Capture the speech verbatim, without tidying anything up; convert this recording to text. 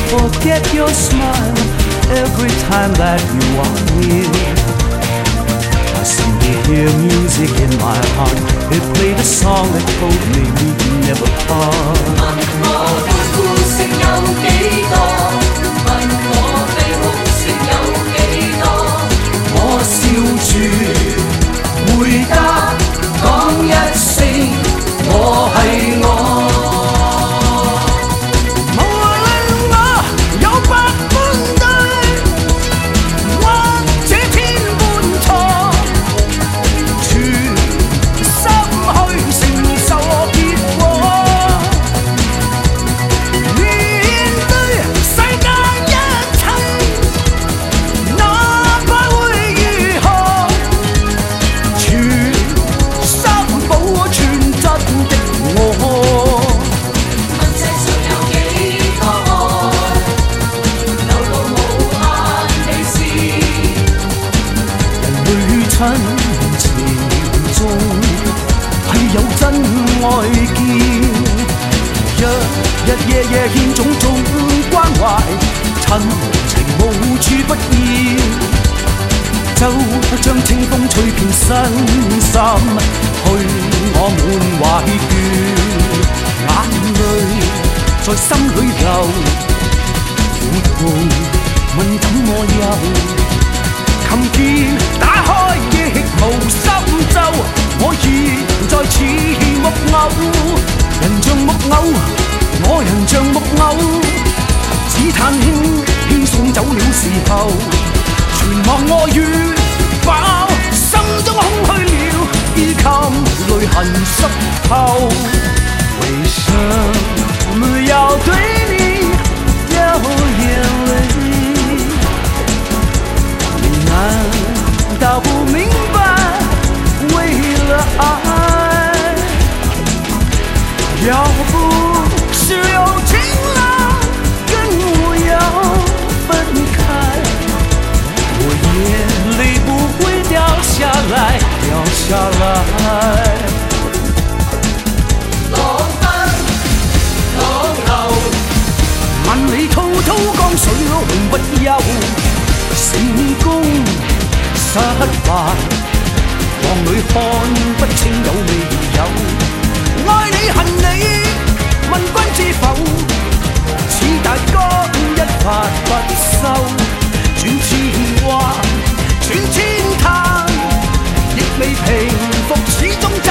forget your smile every time that you are near. I seem to hear music in my heart. It played a song that told me we'd never part. 問我歡呼聲有幾多？問我悲哭聲有幾多？ 我笑住回答，講一聲我係我。無論我有百般對，或者千般錯，全心去承受結果。面對世界一切，哪怕會如何，全心保存真的我。 問世上有幾多愛，流到無限地時。 人類親情中係有真愛見，日日夜夜獻種種關懷，親情無處不現，就像清風吹遍身心，去我滿懷倦，眼淚在心裏流，苦痛問怎麼休？琴鍵打開亦無心奏，我現在似木偶，人像木偶，我人像木偶，只嘆輕輕送走了時候，全忘我願飽，心中空虛了，衣襟淚痕濕透，為什麼要對你掉眼淚？难道不明白，为了爱，要不是有情郎跟我要分开，我眼泪不会掉下来，掉下来。 浪奔浪流， 萬里滔滔江水永不休，成功失敗，望裏看不清有未有。愛你恨你，問君知否？似大江一發不收，轉千彎，轉千灘，亦未平復，始終。